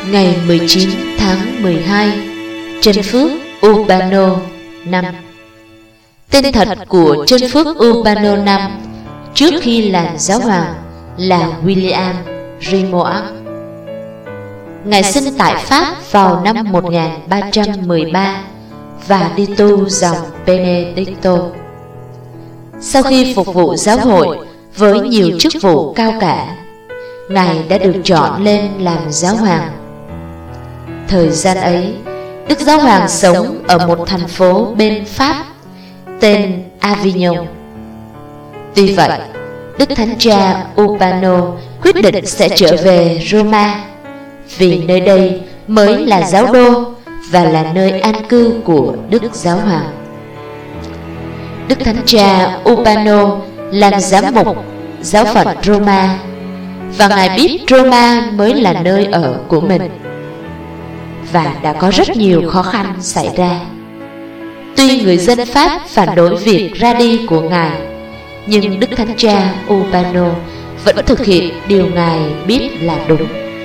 ngày 19 tháng 12, Chân Phước Urbano năm. Tên thật của Chân Phước Urbano năm trước khi làm giáo hoàng là William Grimoire. Ngài sinh tại Pháp vào năm 1313 và đi tu dòng Benedicto. Sau khi phục vụ giáo hội với nhiều chức vụ cao cả, Ngài đã được chọn lên làm giáo hoàng. Thời gian ấy, Đức Giáo Hoàng sống ở một thành phố bên Pháp tên Avignon. Tuy vậy, Đức Thánh Cha Urbano quyết định sẽ trở về Roma, vì nơi đây mới là giáo đô và là nơi an cư của Đức Giáo Hoàng. Đức Thánh Cha Urbano làm giám mục giáo phận Roma, và Ngài biết Roma mới là nơi ở của mình. Và đã có rất nhiều khó khăn xảy ra. Tuy người dân Pháp phản đối việc ra đi của Ngài, nhưng Đức Thánh Cha Urbano vẫn thực hiện điều Ngài biết là đúng.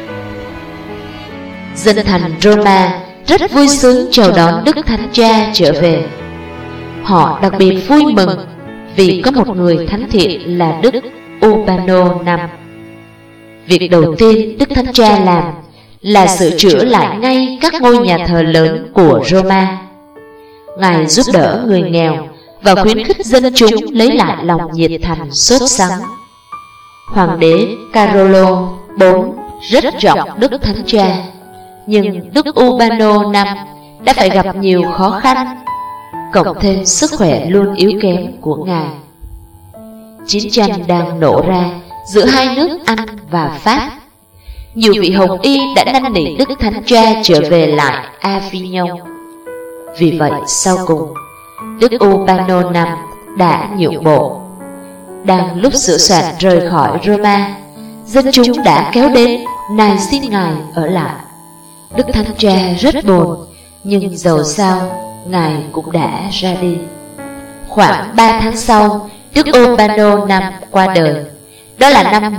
Dân thành Roma rất vui sướng chào đón Đức Thánh Cha trở về. Họ đặc biệt vui mừng vì có một người thánh thiện là Đức Urbano năm. Việc đầu tiên Đức Thánh Cha làm là sửa chữa lại ngay các ngôi nhà thờ lớn của Roma. Ngài giúp đỡ người nghèo và khuyến khích dân chúng lấy lại lòng nhiệt thành sốt sắng. Hoàng đế Carolo IV rất trọng Đức Thánh Cha, nhưng Đức Urbano năm đã phải gặp nhiều khó khăn, cộng thêm sức khỏe luôn yếu kém của Ngài. Chiến tranh đang nổ ra giữa hai nước Anh và Pháp. Nhiều vị hồng y đã năn nỉ Đức Thánh Cha trở về lại Avignon. Vì vậy sau cùng, Đức Urbano năm đã nhượng bộ. Đang lúc sửa soạn rời khỏi Roma, dân chúng đã kéo đến nài xin Ngài ở lại. Đức Thánh Cha rất buồn, nhưng dầu sao Ngài cũng đã ra đi. Khoảng 3 tháng sau, Đức Urbano năm qua đời. Đó là năm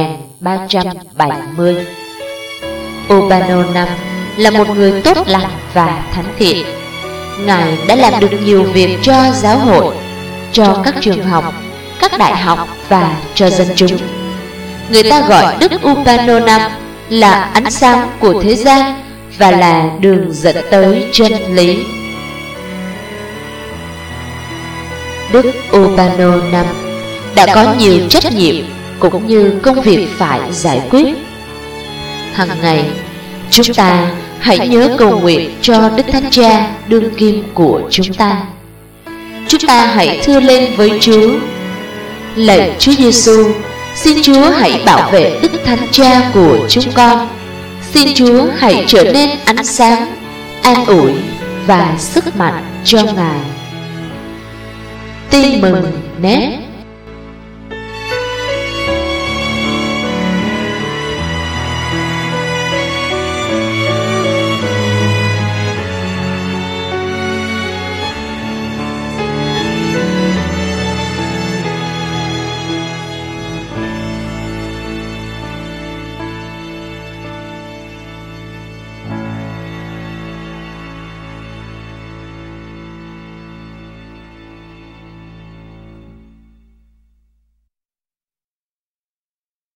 1370. Urbano năm là một người tốt lành và thánh thiện. Ngài đã làm được nhiều việc cho giáo hội, cho các trường học, các đại học và cho dân chúng. Người ta gọi Đức Urbano năm là ánh sáng của thế gian và là đường dẫn tới chân lý. Đức Urbano năm đã có nhiều trách nhiệm cũng như công việc phải giải quyết. Hằng ngày, chúng ta hãy nhớ cầu nguyện cho Đức Thánh Cha đương kim của chúng ta. Chúng ta hãy thưa lên với Chúa: lạy Chúa Giêsu, xin Chúa hãy bảo vệ Đức Thánh Cha của chúng con. Xin Chúa hãy trở nên ánh sáng, an ủi và sức mạnh cho Ngài. Tin mừng Net.